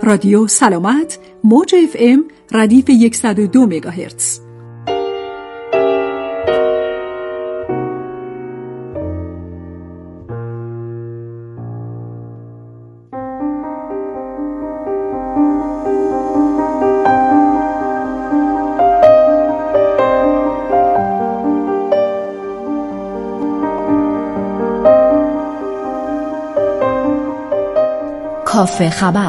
رادیو سلامت، موج FM ردیف 102 مگاهرتز. کافه خبر.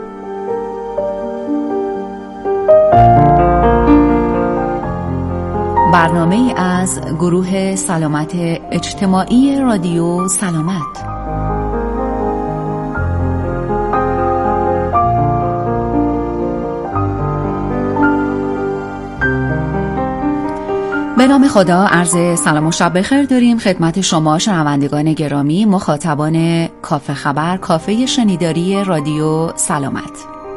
برنامه از گروه سلامت اجتماعی رادیو سلامت. به نام خدا، عرض سلام و شب بخیر داریم خدمت شما شنوندگان گرامی، مخاطبان کافه خبر، کافه شنیداری رادیو سلامت.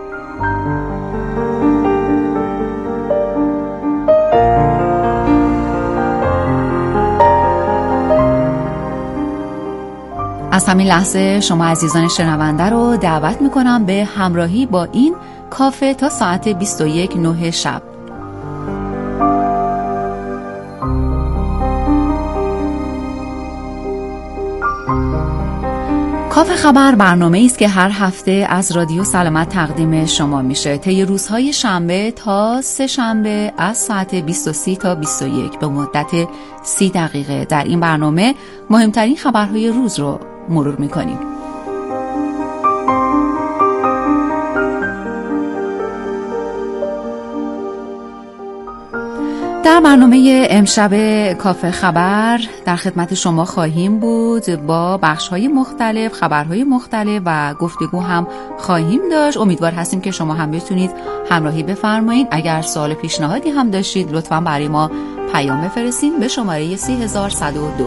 از همین لحظه شما عزیزان شنونده رو دعوت میکنم به همراهی با این کافه تا ساعت 21:09 شب. کافه خبر برنامه‌ای است که هر هفته از رادیو سلامت تقدیم شما میشه طی روزهای شنبه تا سه شنبه از ساعت 20:30 تا 21 به مدت 30 دقیقه. در این برنامه مهمترین خبرهای روز رو مرور میکنیم. در برنامه امشب کافه خبر در خدمت شما خواهیم بود با بخش‌های مختلف، خبرهای مختلف و گفتگو هم خواهیم داشت. امیدوار هستیم که شما هم بتونید همراهی بفرمایید. اگر سوال پیشنهادی هم داشتید لطفاً برای ما پیام بفرستید به شماره 3102.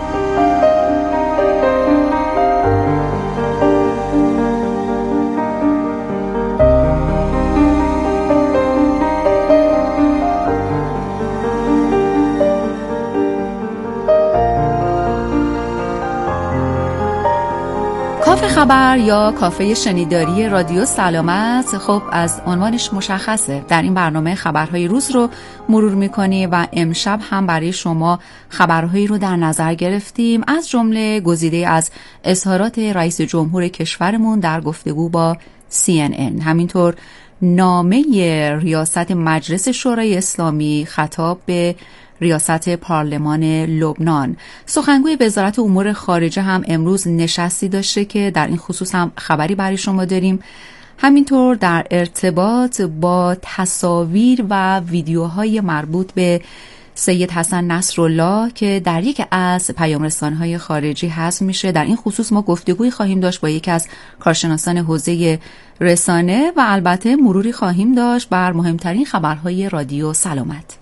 کافه خبر یا کافه شنیداری رادیو سلامت، خب از عنوانش مشخصه، در این برنامه خبرهای روز رو مرور میکنی و امشب هم برای شما خبرهایی رو در نظر گرفتیم، از جمله گزیده از اظهارات رئیس جمهور کشورمون در گفتگو با CNN، همینطور نامه ریاست مجلس شورای اسلامی خطاب به ریاست پارلمان لبنان. سخنگوی وزارت امور خارجه هم امروز نشستی داشته که در این خصوص هم خبری برای شما داریم. همینطور در ارتباط با تصاویر و ویدیوهای مربوط به سید حسن نصرالله که در یک از پیام‌رسان‌های خارجی حذف میشه، در این خصوص ما گفتگوی خواهیم داشت با یکی از کارشناسان حوزه رسانه و البته مروری خواهیم داشت بر مهمترین خبرهای رادیو سلامت.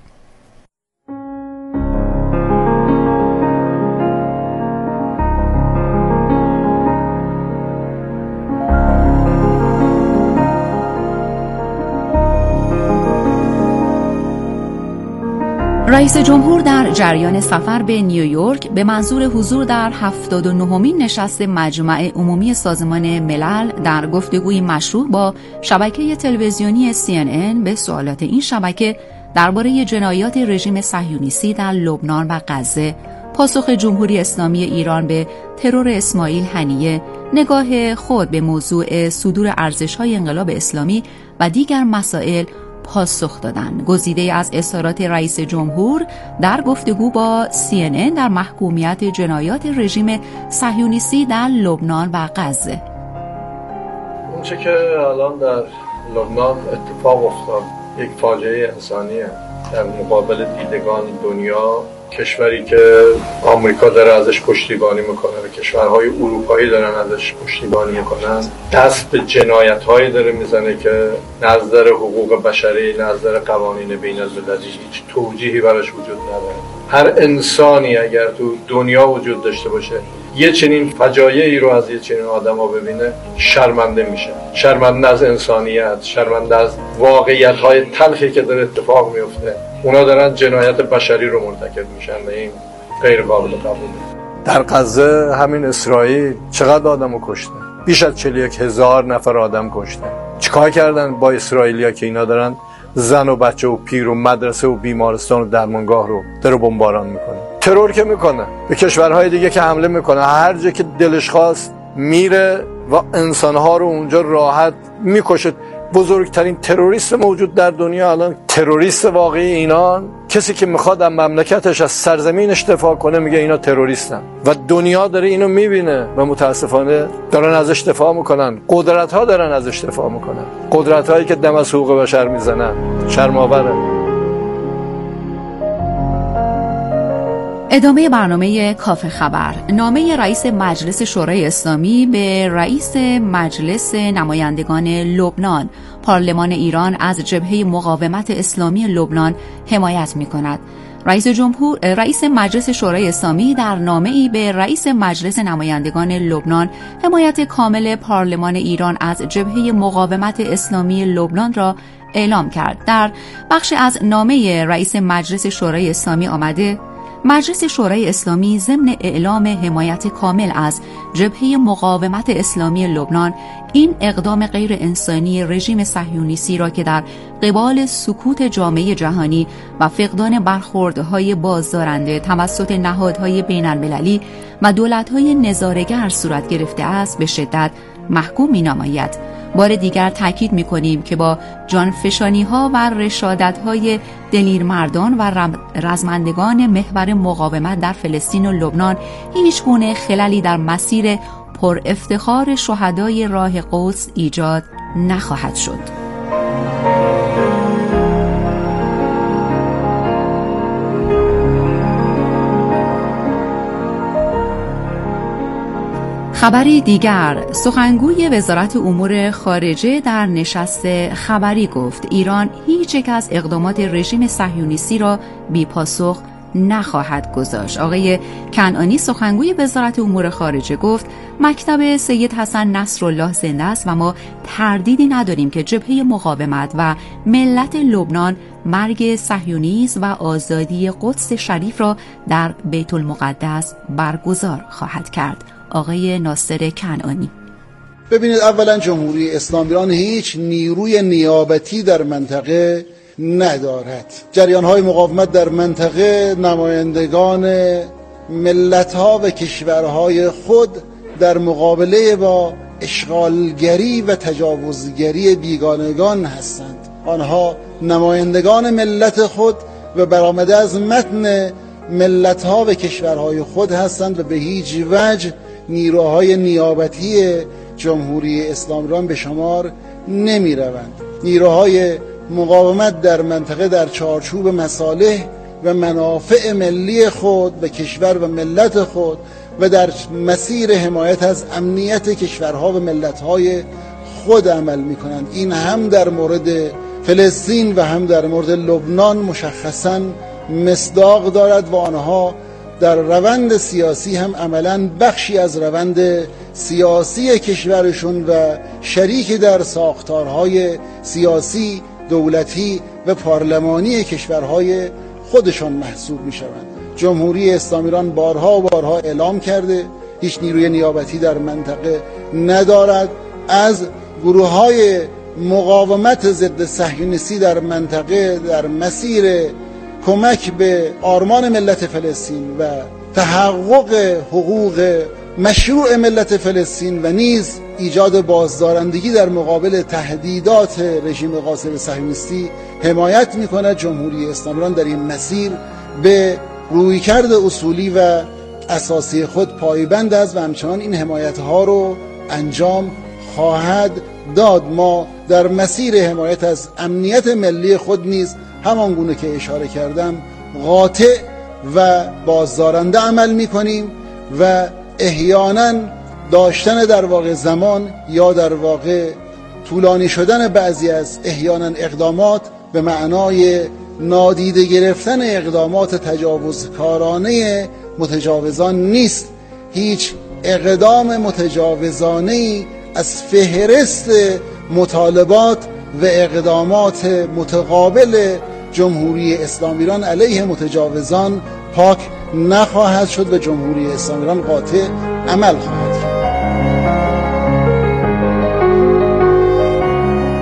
رئیس جمهور در جریان سفر به نیویورک به منظور حضور در 79مین نشست مجمع عمومی سازمان ملل در گفتگوی مشروع با شبکه تلویزیونی CNN به سوالات این شبکه درباره جنایات رژیم صهیونیستی در لبنان و غزه، پاسخ جمهوری اسلامی ایران به ترور اسماعیل هنیه، نگاه خود به موضوع صدور ارزش‌های انقلاب اسلامی و دیگر مسائل پاسخ دادن. گزیده از اظهارات رئیس جمهور در گفتگو با CNN در محکومیت جنایات رژیم صهیونیستی در لبنان و غزه. اونچه که الان در لبنان اتفاق افتاد یک فاجعه انسانیه در مقابل دیدگان دنیا. کشوری که آمریکا داره ازش پشتیبانی میکنه و کشورهای اروپایی دارن ازش پشتیبانی میکنن، دست به جنایت‌هایی داره میزنه که نظر حقوق بشری، نظر قوانین بین‌المللی هیچ توجیهی براش وجود نداره. هر انسانی اگر تو دنیا وجود داشته باشه یه چنین فجایعی رو از یه چنین آدما ببینه شرمنده میشه، شرمنده از انسانیت، شرمنده از واقعیت‌های تلخی که داره اتفاق میفته. اونا دارن جنایت بشری رو مرتکب میشن و این غیر قابل قبوله. در غزه همین اسرائیل چقدر آدمو کشته؟ بیش از 41,000 نفر آدم کشته. چیکار کردن با اسرائیلیا که اینا دارن زن و بچه و پیر و مدرسه و بیمارستان و درمانگاه رو داره بمباران میکنه؟ ترور که میکنه، به کشورهای دیگه که حمله میکنه، هر جا که دلش خواست میره و انسانها رو اونجا راحت میکشه. بزرگترین تروریست موجود در دنیا الان، تروریست واقعی اینان، کسی که میخواد از مملکتش از سرزمینش دفاع کنه میگه اینا تروریستن و دنیا داره اینو میبینه و متاسفانه دارن ازش دفاع میکنن. قدرت ها دارن ازش دفاع میکنن، قدرت هایی که دم از حقوق بشر میزنن. شرم‌آوره. ادامه برنامه کافه خبر. نامه رئیس مجلس شورای اسلامی به رئیس مجلس نمایندگان لبنان. پارلمان ایران از جبهه مقاومت اسلامی لبنان حمایت می‌کند. رئیس مجلس شورای اسلامی در نامه‌ای به رئیس مجلس نمایندگان لبنان حمایت کامل پارلمان ایران از جبهه مقاومت اسلامی لبنان را اعلام کرد. در بخش از نامه رئیس مجلس شورای اسلامی آمده: مجلس شورای اسلامی ضمن اعلام حمایت کامل از جبهه مقاومت اسلامی لبنان این اقدام غیر انسانی رژیم صهیونیستی را که در قبال سکوت جامعه جهانی و فقدان برخوردهای بازدارنده توسط نهادهای بین‌المللی و دولت‌های نظاره‌گر صورت گرفته است به شدت محکوم می‌نماید. بار دیگر تاکید می‌کنیم که با جانفشانی‌ها و رشادت‌های دلیرمردان و رزمندگان محور مقاومت در فلسطین و لبنان هیچ گونه خللی در مسیر پر افتخار شهدای راه قدس ایجاد نخواهد شد. خبری دیگر. سخنگوی وزارت امور خارجه در نشست خبری گفت ایران هیچ یک از اقدامات رژیم صهیونیستی را بی‌پاسخ نخواهد گذاشت. آقای کنعانی سخنگوی وزارت امور خارجه گفت مکتب سید حسن نصرالله زنده است و ما تردیدی نداریم که جبهه مقاومت و ملت لبنان مرگ صهیونیسم و آزادی قدس شریف را در بیت المقدس برگزار خواهد کرد. آقای ناصر کنعانی: ببینید، اولا جمهوری اسلامی ایران هیچ نیروی نیابتی در منطقه ندارد. جریان‌های مقاومت در منطقه نمایندگان ملت‌ها و کشورهای خود در مقابله با اشغالگری و تجاوزگری بیگانگان هستند. آنها نمایندگان ملت خود و برآمده از متن ملت‌ها و کشورهای خود هستند و به هیچ وجه نیروهای نیابتی جمهوری اسلامی ایران به شمار نمی روند. نیروهای مقاومت در منطقه در چارچوب مصالح و منافع ملی خود و کشور و ملت خود و در مسیر حمایت از امنیت کشورها و ملت‌های خود عمل می کنند. این هم در مورد فلسطین و هم در مورد لبنان مشخصاً مصداق دارد و آنها در روند سیاسی هم عملاً بخشی از روند سیاسی کشورشون و شریک در ساختارهای سیاسی، دولتی و پارلمانی کشورهای خودشان محسوب می شوند. جمهوری اسلامی ایران بارها و بارها اعلام کرده هیچ نیروی نیابتی در منطقه ندارد. از گروه‌های مقاومت ضد صهیونیستی در منطقه در مسیر کمک به آرمان ملت فلسطین و تحقق حقوق مشروع ملت فلسطین و نیز ایجاد بازدارندگی در مقابل تهدیدات رژیم غاصب صهیونیستی حمایت می‌کند. جمهوری اسلامی ایران در این مسیر به رویکرد اصولی و اساسی خود پایبند است و همچنان این حمایت‌ها رو انجام خواهد داد. ما در مسیر حمایت از امنیت ملی خود نیز همان گونه که اشاره کردم قاطع و بازدارنده عمل می‌کنیم و احیانا داشتن در واقع زمان یا در واقع طولانی شدن بعضی از احیانا اقدامات به معنای نادیده گرفتن اقدامات تجاوزکارانه متجاوزان نیست. هیچ اقدام متجاوزانه‌ای از فهرست مطالبات و اقدامات متقابل جمهوری اسلامی ایران علیه متجاوزان پاک نخواهد شد و جمهوری اسلامی ایران قاطع عمل خواهد کرد.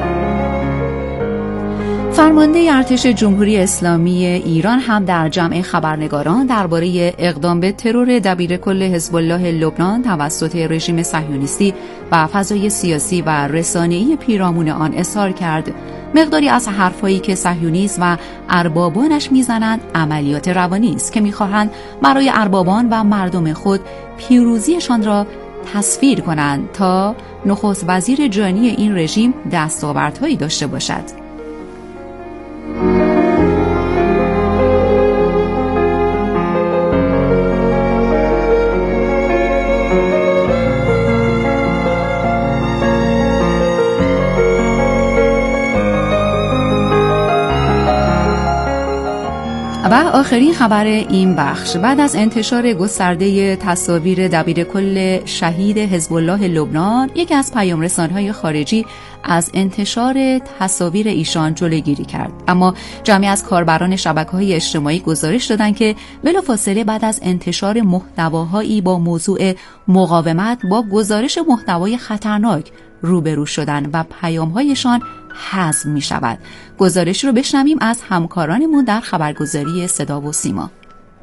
ارتش جمهوری اسلامی ایران هم در جمع خبرنگاران درباره اقدام به ترور دبیرکل حزب الله لبنان توسط رژیم صهیونیستی و فضای سیاسی و رسانه‌ای پیرامون آن اظهار کرد مقداری از حرفایی که صهیونیسم و اربابانش میزنند عملیات روانی است که میخواهند برای اربابان و مردم خود پیروزیشان را تصویر کنند تا نخست وزیر جانی این رژیم دستاوردهایی داشته باشد. و آخرین خبر این بخش، بعد از انتشار گسترده تصاویر دبیرکل شهید حزب الله لبنان، یکی از پیام‌رسان‌های خارجی از انتشار تصاویر ایشان جلوگیری کرد. اما جمعی از کاربران شبکه‌های اجتماعی گزارش دادند که بلافاصله بعد از انتشار محتواهایی با موضوع مقاومت با گزارش محتوای خطرناک روبرو شدن و پیام‌هایشان حذف می شود. گزارش رو بشنویم از همکارانمون در خبرگزاری صدا و سیما.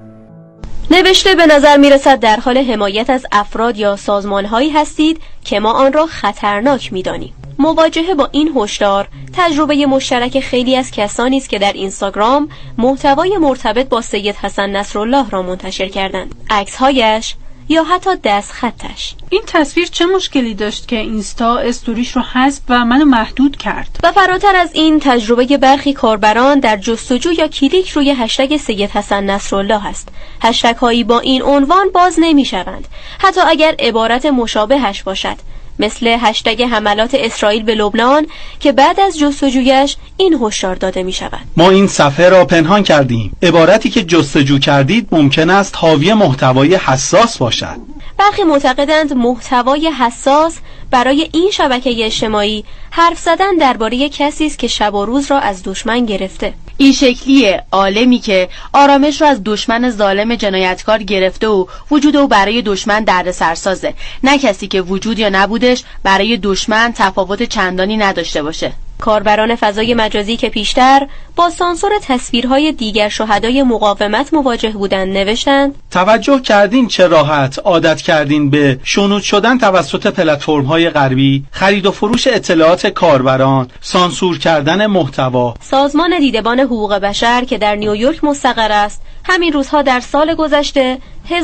نوشته به نظر می رسد در حال حمایت از افراد یا سازمان‌هایی هستید که ما آن را خطرناک می دانیم. مواجهه با این هشدار تجربه مشترک خیلی از کسانی است که در اینستاگرام محتوای مرتبط با سید حسن نصرالله را منتشر کردند. عکس‌هایش یا حتی دست خطش. این تصویر چه مشکلی داشت که اینستا استوریش رو حذف و منو محدود کرد؟ و فراتر از این تجربه برخی کاربران در جستجو یا کلیک روی هشتگ سید حسن نصرالله است. هشتگ هایی با این عنوان باز نمی شوند، حتی اگر عبارت مشابهش باشد، مثل هشتگ حملات اسرائیل به لبنان که بعد از جستجویش این هشدار داده می شود: ما این صفحه را پنهان کردیم. عبارتی که جستجو کردید ممکن است حاوی محتوای حساس باشد. برخی معتقدند محتوای حساس برای این شبکه اجتماعی حرف زدن درباره کسی است که شب و روز را از دشمن گرفته. این شکلیه عالمی که آرامش را از دشمن ظالم جنایتکار گرفته و وجود او برای دشمن دردسر سازه، نه کسی که وجود یا نبودش برای دشمن تفاوت چندانی نداشته باشه. کاربران فضای مجازی که پیشتر با سانسور تصویرهای دیگر شهدای مقاومت مواجه بودند نوشتند: توجه کردین چه راحت عادت کردین به شنود شدن توسط پلتفرم‌های غربی، خرید و فروش اطلاعات کاربران، سانسور کردن محتوا. سازمان دیدبان حقوق بشر که در نیویورک مستقر است، همین روزها در سال گذشته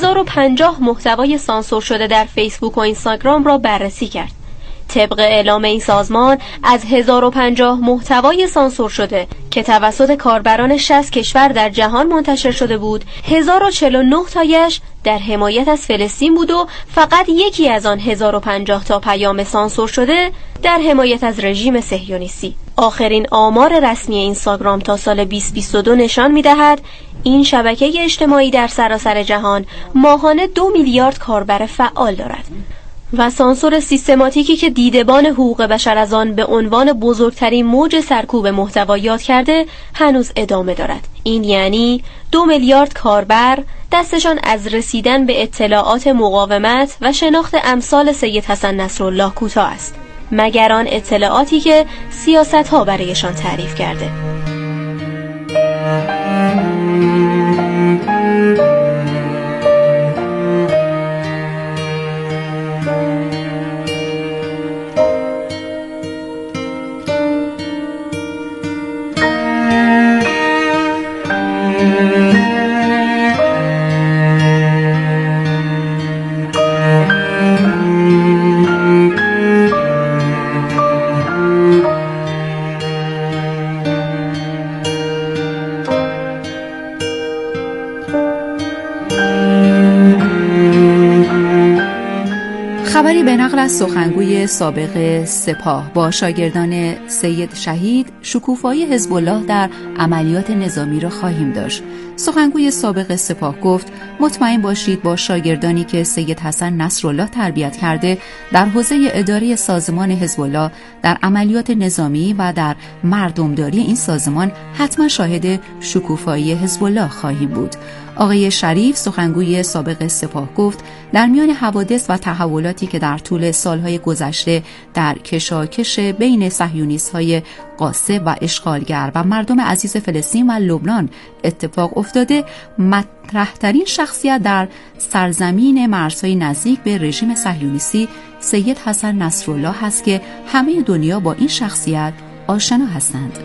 1050 محتوای سانسور شده در فیسبوک و اینستاگرام را بررسی کرد. طبق اعلام این سازمان از 1050 محتوای سانسور شده که توسط کاربران 60 کشور در جهان منتشر شده بود، 1049 تایش در حمایت از فلسطین بود و فقط یکی از آن 1050 تا پیام سانسور شده در حمایت از رژیم صهیونیستی. آخرین آمار رسمی اینستاگرام تا سال 2022 نشان می‌دهد این شبکه اجتماعی در سراسر جهان ماهانه 2 میلیارد کاربر فعال دارد و سانسور سیستماتیکی که دیدبان حقوق بشر از آن به عنوان بزرگترین موج سرکوب محتوا یاد کرده هنوز ادامه دارد. این یعنی 2 میلیارد کاربر دستشان از رسیدن به اطلاعات مقاومت و شناخت امثال سید حسن نصرالله کوتاه است، مگر آن اطلاعاتی که سیاست‌ها برایشان تعریف کرده. خبری به نقل از سخنگوی سابق سپاه با شاگردان سید شهید شکوفایی حزب الله در عملیات نظامی را خواهیم داشت. سخنگوی سابق سپاه گفت: مطمئن باشید با شاگردانی که سید حسن نصرالله تربیت کرده در حوزه اداری سازمان حزب الله در عملیات نظامی و در مردمداری این سازمان حتما شاهد شکوفایی حزب الله خواهیم بود. آقای شریف سخنگوی سابق سپاه گفت در میان حوادث و تحولاتی که در طول سالهای گذشته در کشاکش بین صهیونیست‌های غاصب و اشغالگر و مردم عزیز فلسطین و لبنان اتفاق افتاده، مطرح‌ترین شخصیت در سرزمین مرزهای نزدیک به رژیم صهیونیستی سید حسن نصرالله است که همه دنیا با این شخصیت آشنا هستند.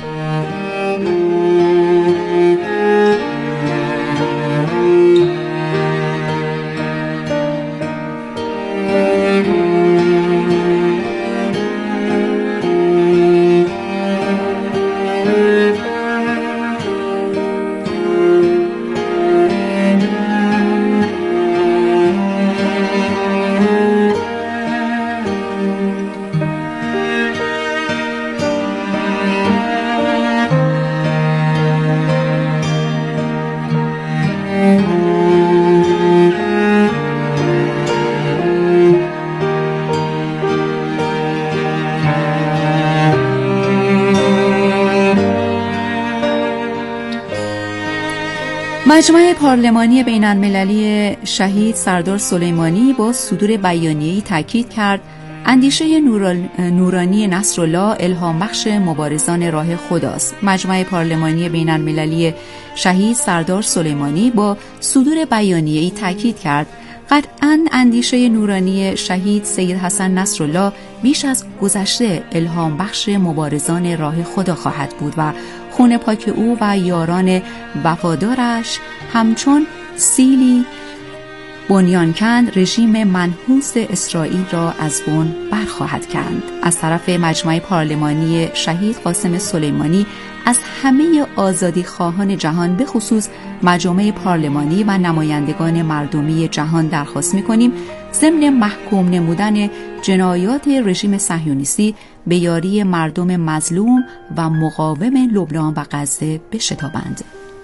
مجمع پارلمانی بین المللی شهید سردار سلیمانی با صدور بیانیه‌ای تاکید کرد اندیشه نورانی نصرالله الهام بخش مبارزان راه خداست. مجمع پارلمانی بین المللی شهید سردار سلیمانی با صدور بیانیه‌ای تاکید کرد قطعاً اندیشه نورانی شهید سید حسن نصرالله بیش از گذشته الهام بخش مبارزان راه خدا خواهد بود و خون پاک او و یاران وفادارش همچون سیلی بنیانکند رژیم منحوس اسرائیل را از بن برخواهد کند. از طرف مجمع پارلمانی شهید قاسم سلیمانی از همه آزادی خواهان جهان به خصوص مجامع پارلمانی و نمایندگان مردمی جهان درخواست می‌کنیم ضمن محکوم نمودن جنایات رژیم صهیونیستی به یاری مردم مظلوم و مقاوم لبنان و غزه بشتابند.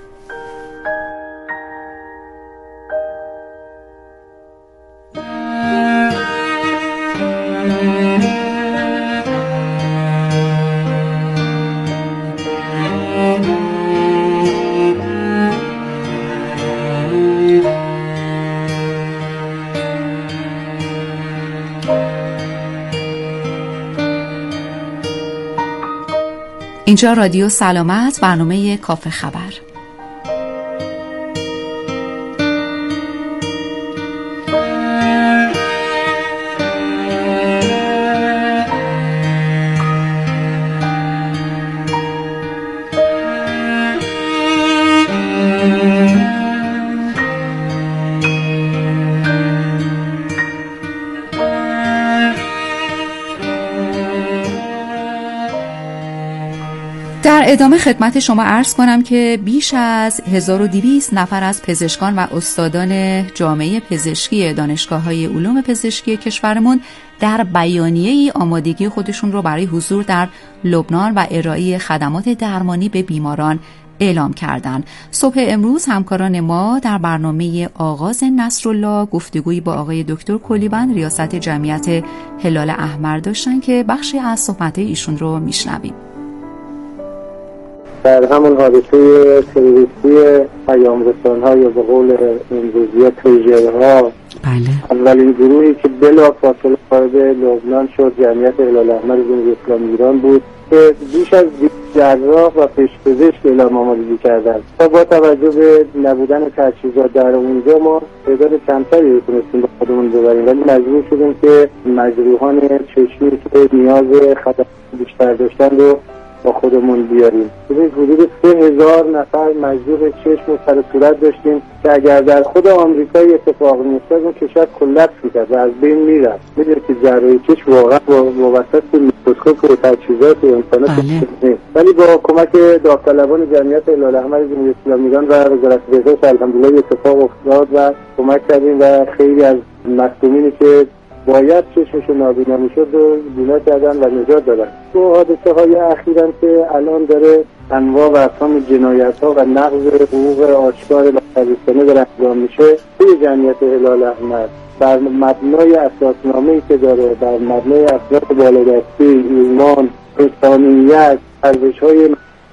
اینجا رادیو سلامت، برنامه کافه خبر. در ادامه خدمت شما عرض کنم که بیش از 1200 نفر از پزشکان و استادان جامعه پزشکی دانشگاه‌های علوم پزشکی کشورمون در بیانیه‌ای آمادگی خودشون رو برای حضور در لبنان و ارائه خدمات درمانی به بیماران اعلام کردند. صبح امروز همکاران ما در برنامه آغاز نصرالله گفتگویی با آقای دکتر کلیبند ریاست جمعیت هلال احمر داشتن که بخشی از صحبت‌های ایشون رو میشنویم. در همون حادثه تروریستی پیام رسان‌ها یا به قول امروزی تریجرها اولین گروهی که بلافاصله وارد لبنان شد جمعیت هلال احمر جمهوری اسلامی ایران بود که بیش از 20 جراح و پزشک اعلام آمادگی کردند. با توجه به نبودن تجهیزات در اونجا ما تعداد کمتری تونستیم با خودمون ببریم، ولی مجبور شدیم که مجروحان چشمی که نیاز خدمات بیشتر داشتن رو با خودمون بیاریم. ببینید حدود 3000 نفر مجروح چشم و سر صورت داشتیم که اگر در خود آمریکایی اتفاق می‌افتاد اون کشور کلاپس می‌کرد و از بین میرفت. می‌دونید که جراحی چشم واقعا با وسط میکروسکوپ و تجهیزات و امکانات نیست، ولی با کمک داوطلبان جمعیت هلال احمر جمهوری اسلامی ایران و وزارت بهداشت الحمدلله اتفاق افتاد و کمک کردیم و خیلی از مصدومینی که باید چشمشون نابینا میشد و بینا کردن و نجات دادن. تو حادثه های اخیرم که الان داره انواع و اقسام جنایت ها و نقض حقوق آشکار بشریانه داره انجام میشه توی جمعیت هلال احمر بر مبنای اساسنامه‌ای که داره، بر مبنای اخلاق بالادستی، ایمان، انسانیت، ارزش‌های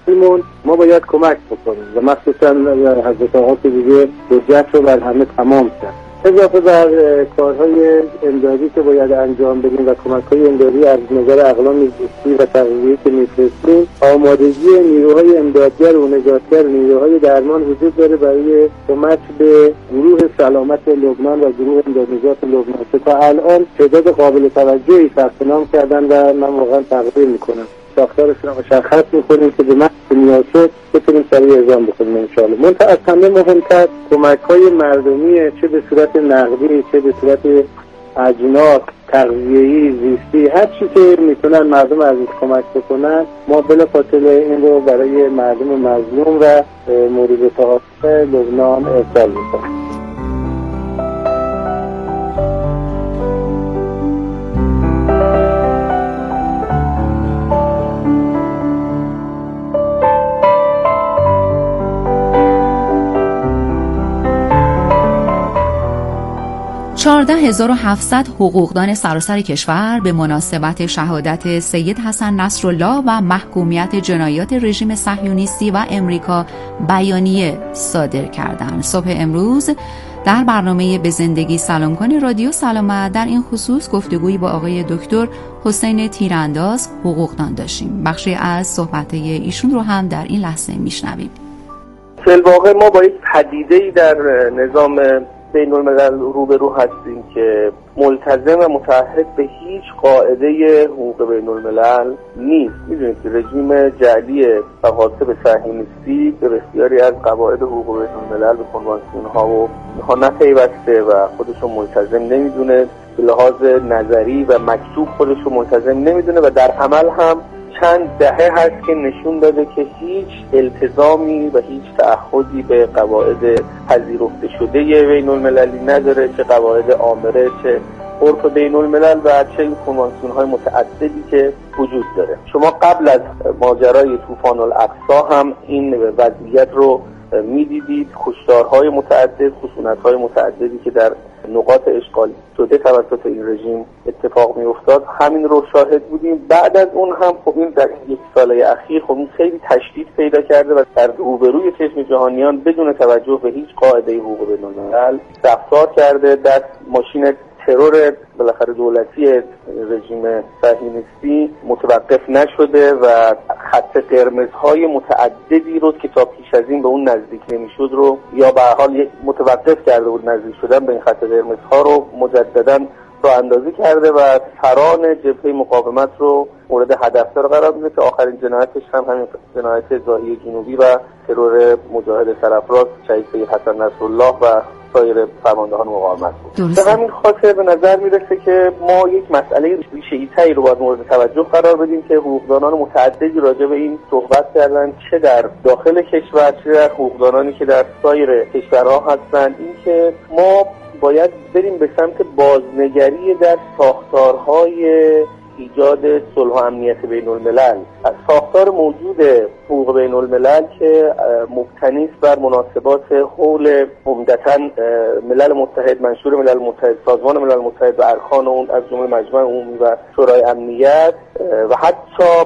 ما باید کمک بکنیم و مخصوصا حضرت آقا که دیگه حجت رو بر همه تمام کرد. اضافه بر کارهای امدادی که باید انجام بدیم و کمک‌های امدادی از نظر اقلام زیستی و تغذیه‌ای که می‌فرستیم، آمادگی نیروهای امدادگر و نجاتگر نیروهای درمان وجود داره برای کمک به گروه سلامت لبنان و گروه امدادنجات لبنان که تا الان تعداد قابل توجهی ثبت نام کردن و من واقعا تقدیر می‌کنم. ساختارشون رو مشخص می‌کنیم که به محض نیاز بتونیم سریع اعزام بکنیم انشاءالله. منتها از همه مهمتر کمک‌های مردمی چه به صورت نقدی چه به صورت اجناس، تغذیه‌ای، زیستی، هر چی که میتونن مردم عزیز کمک بکنن، ما بلافاصله این رو برای مردم مظلوم و مورد تعاطف لبنان ارسال می‌کنیم. 14,700 حقوقدان سراسر کشور به مناسبت شهادت سید حسن نصرالله و محکومیت جنایات رژیم صهیونیستی و امریکا بیانیه صادر کردند. صبح امروز در برنامه به زندگی سلام کن رادیو سلامت در این خصوص گفتگویی با آقای دکتر حسین تیرانداز حقوقدان داشتیم. بخشی از صحبت‌های ایشون رو هم در این لحظه میشنویم. فی الواقع ما با یک پدیده‌ای در نظام بین الملل روبرو هستیم که ملتزم و متعهد به هیچ قاعده حقوق بین الملل نیست. میدونید که رژیم جعلی مقاصد صهیونیستی به بسیاری از قواعد حقوق بین الملل به کنوانسیون ها و اینها نپیوسته و خودشون ملتزم نمیدونه، به لحاظ نظری و مکتوب خودشون ملتزم نمیدونه و در عمل هم چند دهه هست که نشون داده که هیچ التزامی و هیچ تعهدی به قواعد پذیرفته شده بین المللی نداره، چه قواعد آمره، چه عرف بین الملل و چه کنوانسیون های متعددی که وجود داره. شما قبل از ماجرای طوفان الاقصی هم این وضعیت رو میدیدید، کشتارهای متعدد، خشونت‌های متعددی که در نقاط اشغال شده توسط این رژیم اتفاق میافتاد، همین رو شاهد بودیم. بعد از اون هم خب این در یک ساله اخیر خب این خیلی تشدید پیدا کرده و در روبروی چشم جهانیان بدون توجه به هیچ قاعده حقوق بین‌الملل رفتار کرده. در ماشین ترور بالاخره دولتی رژیم صهیونیستی متوقف نشده و خط قرمزهای متعددی رو که تا پیش از این به اون نزدیک نمیشد رو یا به هر حال متوقف کرده بود نزدیک شدن به این خط قرمزها رو مجددا راه اندازی کرده و سران جبهه مقاومت رو مورد هدفدار قرار میده که آخرین جنایتش هم همین جنایت زاهیه جنوبی و ترور مجاهد سرافراز شهید سید حسن نصرالله و سایر فرماندهان مقاومت بود. به همین خاطر به نظر میرسه که ما یک مسئله ریشه‌ای‌تری رو باید مورد توجه قرار بدیم که حقوقدانان متعددی راجع به این صحبت کردن، چه در داخل کشور چه در حقوقدانانی که در سایر کشورها هستند، این که ما باید بریم به سمت بازنگری در ساختارهای ایجاد صلح و امنیت بین الملل. ساختار موجود حقوق بین الملل که مبتنی است بر مناسبات حول عمدتاً ملل متحد، منشور ملل متحد، سازمان ملل متحد و ارکان اون از جمله مجمع عمومی و شورای امنیت و حتی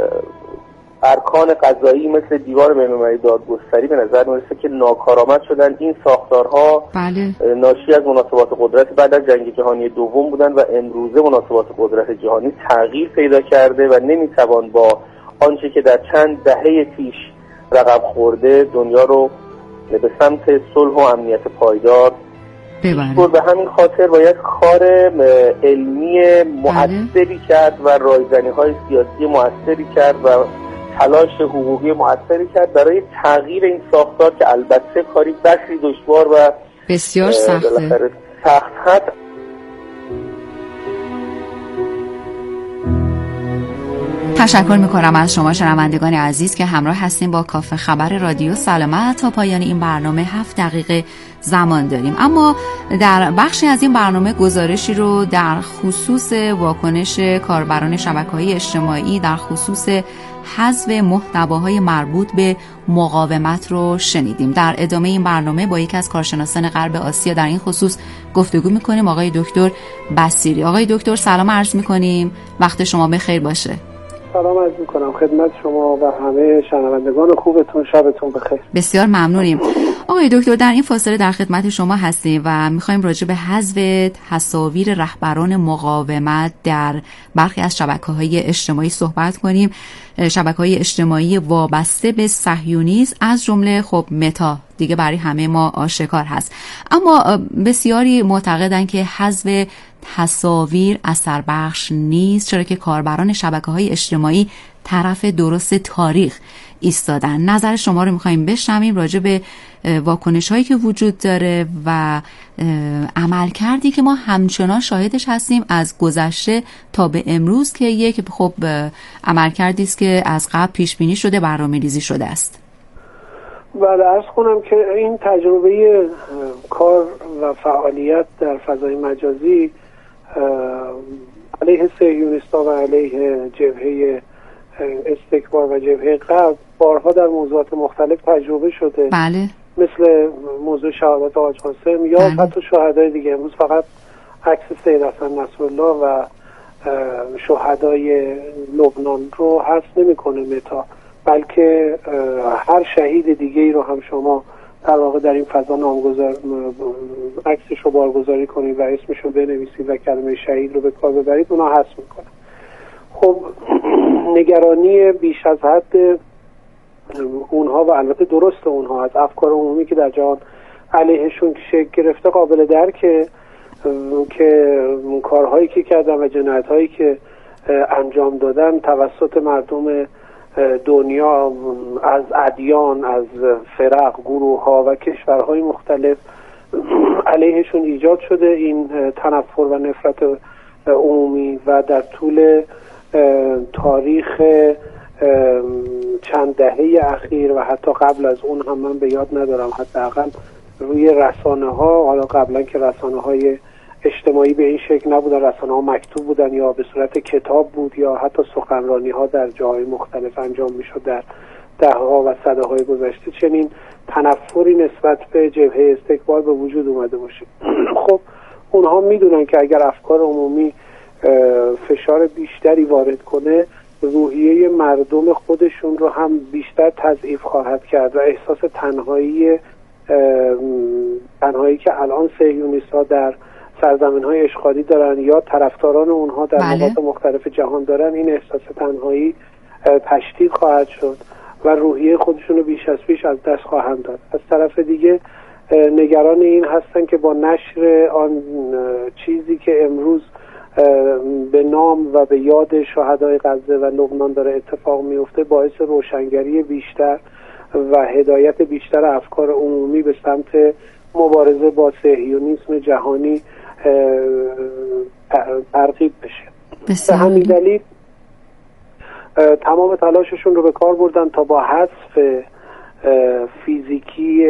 ارکان قضایی مثل دیوار بین‌المللی دادگستری به نظر میرسه که ناکارآمد شدن. این ساختارها ناشی از مناسبات قدرت بعد از جنگ جهانی دوم بودن و امروزه مناسبات قدرت جهانی تغییر پیدا کرده و نمیتوان با آنچه که در چند دهه پیش رقم خورده دنیا رو به سمت صلح و امنیت پایدار ببرد. به همین خاطر باید کار علمی مؤثری کرد و رایزنی‌های سیاسی مؤثری کرد و تلاش حقوقی مؤثری کرد برای تغییر این ساختار که البته کاری بسیار دشوار و بسیار سخته. سخت هست. تشکر میکنم از شما شنوندگان عزیز که همراه هستیم با کافه خبر رادیو سلامت. تا پایان این برنامه 7 دقیقه زمان داریم، اما در بخشی از این برنامه گزارشی رو در خصوص واکنش کاربران شبکه‌های اجتماعی در خصوص حذف محتواهای مربوط به مقاومت رو شنیدیم. در ادامه این برنامه با یکی از کارشناسان غرب آسیا در این خصوص گفتگو میکنیم، آقای دکتر بصیری. آقای دکتر سلام عرض میکنیم، وقت شما بخیر باشه. سلام عرض می‌کنم خدمت شما و همه شنوندگان خوبتون. شبتون بخیر. بسیار ممنونیم آقای دکتر. در این فاصله در خدمت شما هستیم و می‌خوایم راجع به حذف تصاویر رهبران مقاومت در برخی از شبکه‌های اجتماعی صحبت کنیم. شبکه‌های اجتماعی وابسته به صهیونیسم از جمله خب متا دیگه برای همه ما آشکار هست، اما بسیاری معتقدن که حذف تصاویر اثر بخش نیست، چرا که کاربران شبکه‌های اجتماعی طرف درست تاریخ ایستادن. نظر شما رو می‌خوایم بشنویم راجع به واکنش‌هایی که وجود داره و عملکردی که ما همچنان شاهدش هستیم از گذشته تا به امروز که یک خب عملکردی است که از قبل پیش بینی شده، برنامه‌ریزی شده است. بله، عرض کنم که این تجربه کار و فعالیت در فضای مجازی علیه صهیونیست‌ها و علیه جبهه استکبار و جبهه غرب بارها در موضوعات مختلف تجربه شده. بله. مثل موضوع شهادت آقای قاسم یا حتی شهدای دیگه. امروز فقط عکس سید حسن نصرالله و شهدای لبنان رو حذف نمی‌کنه متا، بلکه هر شهید دیگه ای رو هم شما در واقع در این فضا نامگذار عکسش رو بارگذاری کنید و اسمش رو بنویسید و کلمه شهید رو به کار ببرید، اونا حذف میکنه. خب نگرانی بیش از حد اونها و البته درست اونها از افکار عمومی که در جهان علیهشون شکل گرفته قابل درکه که کارهایی که کردن و جنایت‌هایی که انجام دادن توسط مردم دنیا از ادیان، از فرق، گروه‌ها و کشورهای مختلف علیهشون ایجاد شده. این تنفر و نفرت عمومی و در طول تاریخ چند دهه اخیر و حتی قبل از اون هم من به یاد ندارم، حداقل روی رسانه‌ها، حالا قبلا که رسانه‌های اجتماعی به این شکل نبودن، رسانه‌ها مکتوب بودن یا به صورت کتاب بود یا حتی سخنرانی‌ها در جاهای مختلف انجام می‌شد در دهه‌ها و سده‌های گذشته، چنین تنفری نسبت به جبهه استکبار به وجود اومده باشه. خب اونها میدونن که اگر افکار عمومی فشار بیشتری وارد کنه، روحیه مردم خودشون رو هم بیشتر تضعیف خواهد کرد و احساس تنهایی که الان صهیونیست‌ها در سرزمین‌های اشغالی دارن یا طرفداران اونها در نقاط مختلف جهان دارن، این احساس تنهایی تشدید خواهد شد و روحیه خودشون رو بیش از پیش از دست خواهند داد. از طرف دیگه نگران این هستن که با نشر آن چیزی که امروز به نام و به یاد شهدای غزه و لبنان داره اتفاق میفته، باعث روشنگری بیشتر و هدایت بیشتر افکار عمومی به سمت مبارزه با صهیونیسم جهانی ترغیب بشه. به همین دلیل تمام تلاششون رو به کار بردن تا با حذف فیزیکی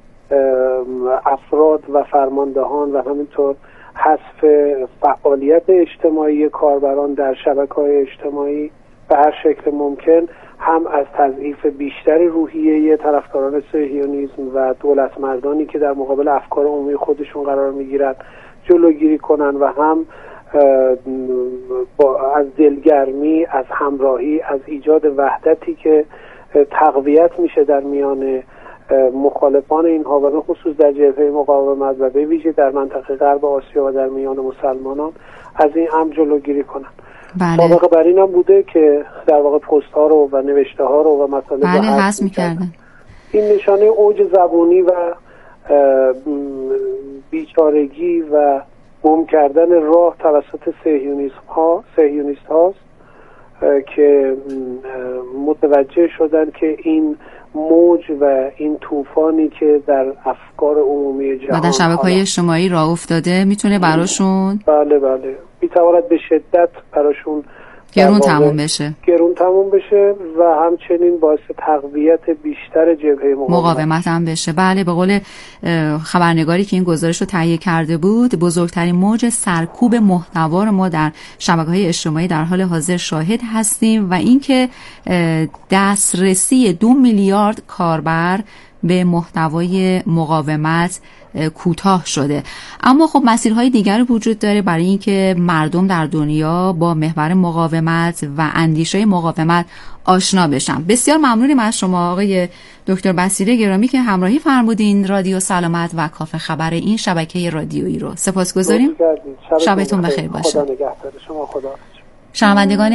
افراد و فرماندهان و همینطور حذف فعالیت اجتماعی کاربران در شبکه‌های اجتماعی به هر شکل ممکن هم از تضعیف بیشتر روحیه طرفداران صهیونیسم و دولت مردانی که در مقابل افکار عمومی خودشون قرار میگیرن جلوگیری کنن و هم از دلگرمی، از همراهی، از ایجاد وحدتی که تقویت میشه در میان مخالفان اینها و به خصوص در جبهه مقاومت و به ویژه در منطقه غرب آسیا و در میان مسلمانان از این امر جلوگیری کنن. سابقه بر این هم بوده که در واقع پست ها رو و نوشته ها رو و مطالب رو حذف می‌کردن. این نشانه اوج زبونی و بیچارگی و گم کردن راه توسط صهیونیست هاست که متوجه شدن که این موج و این طوفانی که در افکار عمومی جهان و در شبکه‌های اجتماعی راه افتاده میتونه براشون بله میتواند به شدت براشون گرون تموم بشه و همچنین باعث تقویت بیشتر جبهه مقاومت هم بشه. بله، به قول خبرنگاری که این گزارش رو تهیه کرده بود، بزرگترین موج سرکوب محتوا رو ما در شبکه‌های اجتماعی در حال حاضر شاهد هستیم و اینکه دسترسی 2 میلیارد کاربر به محتوای مقاومت کوتاه شده. اما خب مسیرهای دیگری وجود داره برای اینکه مردم در دنیا با محور مقاومت و اندیشه مقاومت آشنا بشن. بسیار ممنونیم از شما آقای دکتر بصیری گرامی که همراهی فرمودین رادیو سلامت و کافه خبر این شبکه رادیویی رو. سپاسگزاریم. شبتون بخیر باشه. خدا نگهدار شما. خدا. شنوندگان